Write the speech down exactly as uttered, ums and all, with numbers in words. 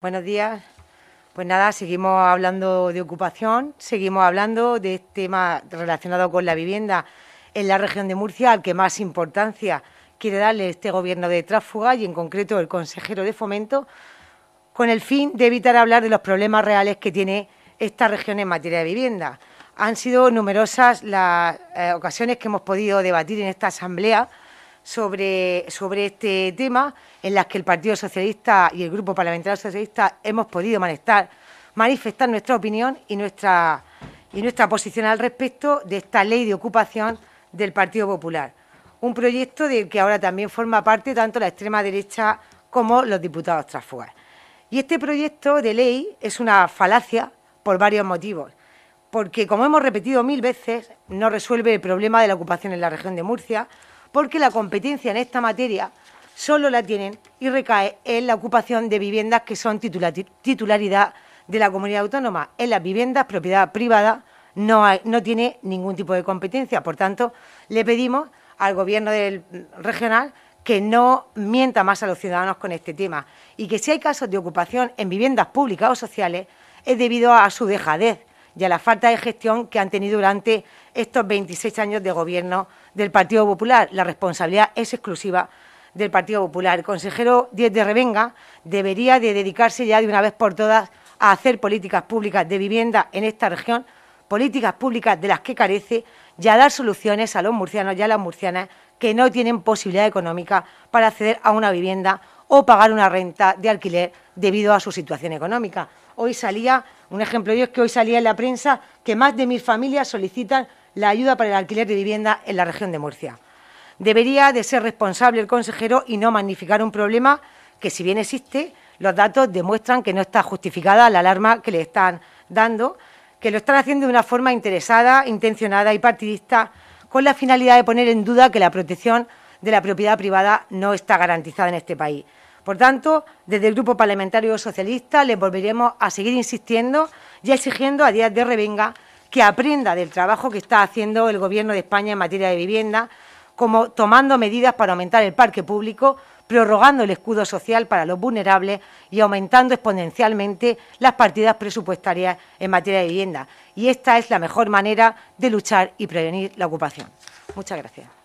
Buenos días. Pues nada, seguimos hablando de ocupación, seguimos hablando de este tema relacionado con la vivienda en la región de Murcia, al que más importancia quiere darle este Gobierno de tránsfuga y, en concreto, el consejero de Fomento, con el fin de evitar hablar de los problemas reales que tiene esta región en materia de vivienda. Han sido numerosas las eh, ocasiones que hemos podido debatir en esta asamblea sobre, sobre este tema, en las que el Partido Socialista y el Grupo Parlamentario Socialista hemos podido manifestar, manifestar nuestra opinión y nuestra, y nuestra posición al respecto de esta ley de ocupación del Partido Popular. Un proyecto del que ahora también forma parte tanto la extrema derecha como los diputados tránsfugas. Y este proyecto de ley es una falacia por varios motivos, porque, como hemos repetido mil veces, no resuelve el problema de la ocupación en la región de Murcia, porque la competencia en esta materia solo la tienen y recae en la ocupación de viviendas que son titularidad de la comunidad autónoma. En las viviendas propiedad privada no, hay, no tiene ningún tipo de competencia. Por tanto, le pedimos al Gobierno del regional que no mienta más a los ciudadanos con este tema y que si hay casos de ocupación en viviendas públicas o sociales es debido a su dejadez y a la falta de gestión que han tenido durante estos veintiséis años de gobierno del Partido Popular. La responsabilidad es exclusiva del Partido Popular. El consejero Díez de Revenga debería de dedicarse ya de una vez por todas a hacer políticas públicas de vivienda en esta región, políticas públicas de las que carece, y a dar soluciones a los murcianos y a las murcianas que no tienen posibilidad económica para acceder a una vivienda o pagar una renta de alquiler debido a su situación económica. Hoy salía, un ejemplo de ello es que hoy salía en la prensa que más de mil familias solicitan la ayuda para el alquiler de vivienda en la región de Murcia. Debería de ser responsable el consejero y no magnificar un problema que, si bien existe, los datos demuestran que no está justificada la alarma que le están dando, que lo están haciendo de una forma interesada, intencionada y partidista, con la finalidad de poner en duda que la protección de la propiedad privada no está garantizada en este país. Por tanto, desde el Grupo Parlamentario Socialista les volveremos a seguir insistiendo y exigiendo a Díez de Revenga que aprenda del trabajo que está haciendo el Gobierno de España en materia de vivienda, como tomando medidas para aumentar el parque público, prorrogando el escudo social para los vulnerables y aumentando exponencialmente las partidas presupuestarias en materia de vivienda. Y esta es la mejor manera de luchar y prevenir la ocupación. Muchas gracias.